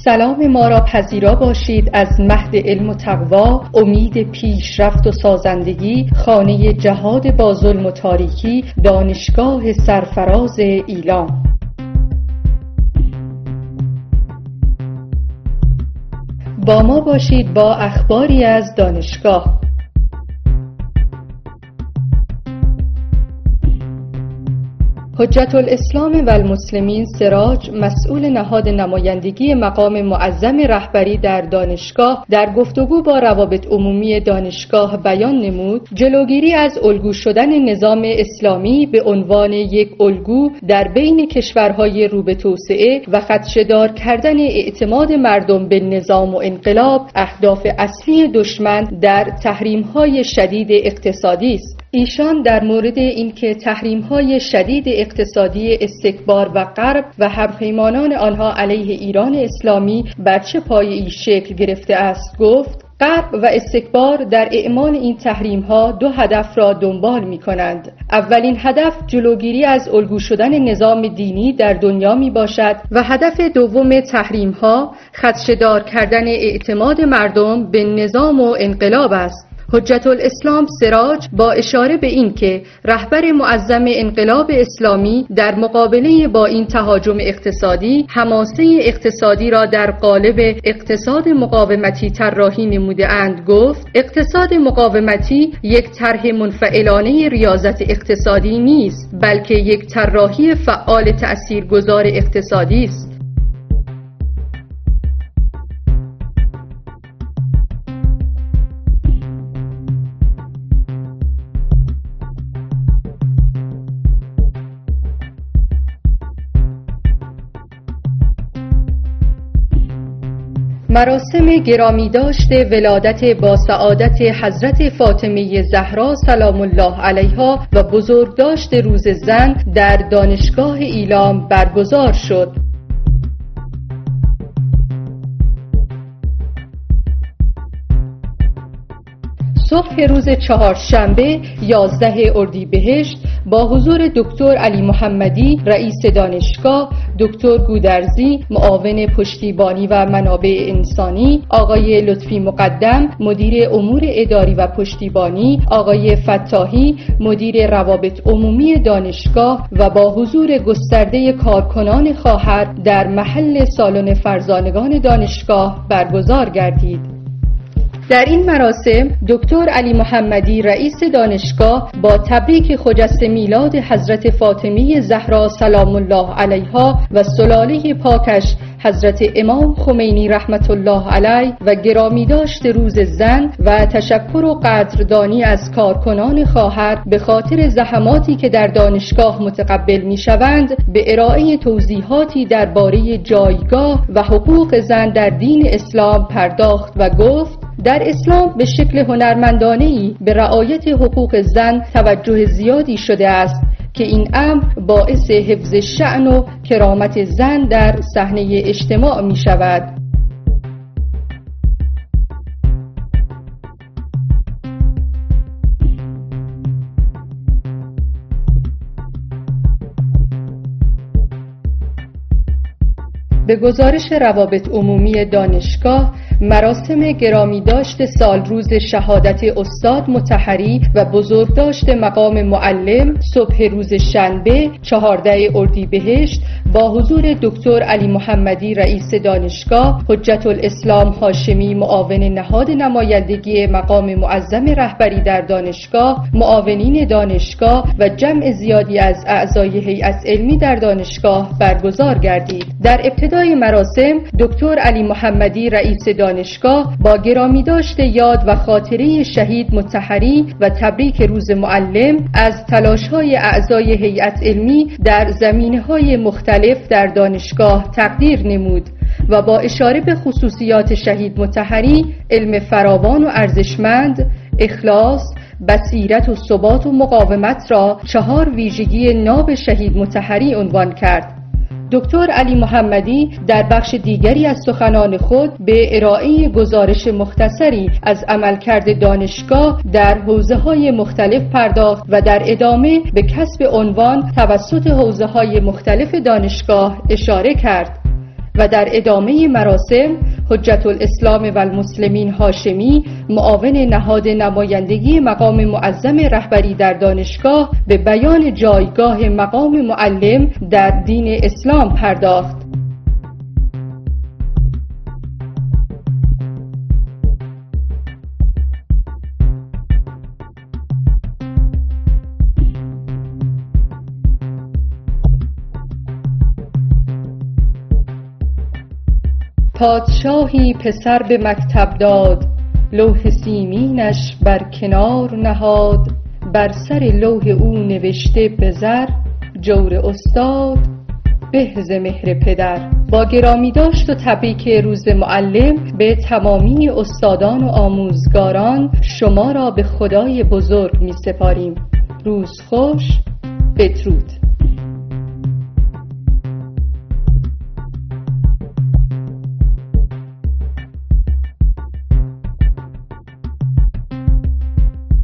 سلام ما را پذیرا باشید از مهد علم و تقوا، امید پیشرفت و سازندگی، خانه جهاد با ظلم و تاریکی، دانشگاه سرفراز ایلام. با ما باشید با اخباری از دانشگاه. حجت الاسلام و المسلمین سراج، مسئول نهاد نمایندگی مقام معظم رهبری در دانشگاه، در گفتگو با روابط عمومی دانشگاه بیان نمود جلوگیری از الگو شدن نظام اسلامی به عنوان یک الگو در بین کشورهای رو به توسعه و خدشه‌دار کردن اعتماد مردم به نظام و انقلاب اهداف اصلی دشمن در تحریم‌های شدید اقتصادی است. ایشان در مورد اینکه تحریم‌های شدید اقتصادی استکبار و غرب و همپیمانان آنها علیه ایران اسلامی بر چه پایه‌ای شکل گرفته است گفت: غرب و استکبار در اعمال این تحریم‌ها دو هدف را دنبال می‌کنند. اولین هدف جلوگیری از الگو شدن نظام دینی در دنیا میباشد و هدف دوم تحریم‌ها خدشه‌دار کردن اعتماد مردم به نظام و انقلاب است. حجت الاسلام سراج با اشاره به این که رهبر معظم انقلاب اسلامی در مقابله با این تهاجم اقتصادی حماسه اقتصادی را در قالب اقتصاد مقاومتی طراحی نموده اند گفت: اقتصاد مقاومتی یک طرح منفعلانه ریاضت اقتصادی نیست، بلکه یک طراحی فعال تأثیرگذار اقتصادی است. مراسم گرامی داشت ولادت با سعادت حضرت فاطمه زهرا سلام الله علیها و بزرگداشت روز زن در دانشگاه ایلام برگزار شد. صبح روز چهارشنبه 11 اردیبهشت با حضور دکتر علی محمدی رئیس دانشگاه، دکتر گودرزی معاون پشتیبانی و منابع انسانی، آقای لطفی مقدم مدیر امور اداری و پشتیبانی، آقای فتاحی مدیر روابط عمومی دانشگاه و با حضور گسترده کارکنان خواهر در محل سالن فرزانگان دانشگاه برگزار گردید. در این مراسم دکتر علی محمدی رئیس دانشگاه با تبریک خجسته میلاد حضرت فاطمه زهرا سلام الله علیها و سلاله پاکش حضرت امام خمینی رحمت الله علیه و گرامی داشت روز زن و تشکر و قدردانی از کارکنان خواهر به خاطر زحماتی که در دانشگاه متقبل می‌شوند به ارائه توضیحاتی درباره جایگاه و حقوق زن در دین اسلام پرداخت و گفت: در اسلام به شکل هنرمندانه‌ای به رعایت حقوق زن توجه زیادی شده است که این امر باعث حفظ شأن و کرامت زن در صحنه اجتماع می شود. به گزارش روابط عمومی دانشگاه، مراسم گرامی داشت سالروز شهادت استاد مطهری و بزرگداشت مقام معلم صبح روز شنبه 14 اردیبهشت با حضور دکتر علی محمدی رئیس دانشگاه، حجت الاسلام هاشمی معاون نهاد نمایندگی مقام معظم رهبری در دانشگاه، معاونین دانشگاه و جمع زیادی از اعضای هیئت علمی در دانشگاه برگزار گردید. در ابتدای مراسم دکتر علی محمدی رئیس دانشگاه با گرامی داشت یاد و خاطره شهید مطهری و تبریک روز معلم از تلاش‌های اعضای هیئت علمی در زمینه‌های مختلف در دانشگاه تقدیر نمود و با اشاره به خصوصیات شهید مطهری، علم فراوان و ارزشمند، اخلاص، بصیرت و ثبات و مقاومت را 4 ویژگی ناب شهید مطهری عنوان کرد. دکتر علی محمدی در بخش دیگری از سخنان خود به ارائه گزارش مختصری از عملکرد دانشگاه در حوزه‌های مختلف پرداخت و در ادامه به کسب عنوان توسط حوزه‌های مختلف دانشگاه اشاره کرد. و در ادامه مراسم حجت الاسلام و المسلمین هاشمی، معاون نهاد نمایندگی مقام معظم رهبری در دانشگاه، به بیان جایگاه مقام معلم در دین اسلام پرداخت. پادشاهی پسر به مکتب داد، لوح سیمینش بر کنار نهاد. بر سر لوح او نوشته به زر، جور استاد به ز مهر پدر. با گرامی داشت و تبریک روز معلم به تمامی استادان و آموزگاران، شما را به خدای بزرگ می سپاریم. روز خوش. بدرود.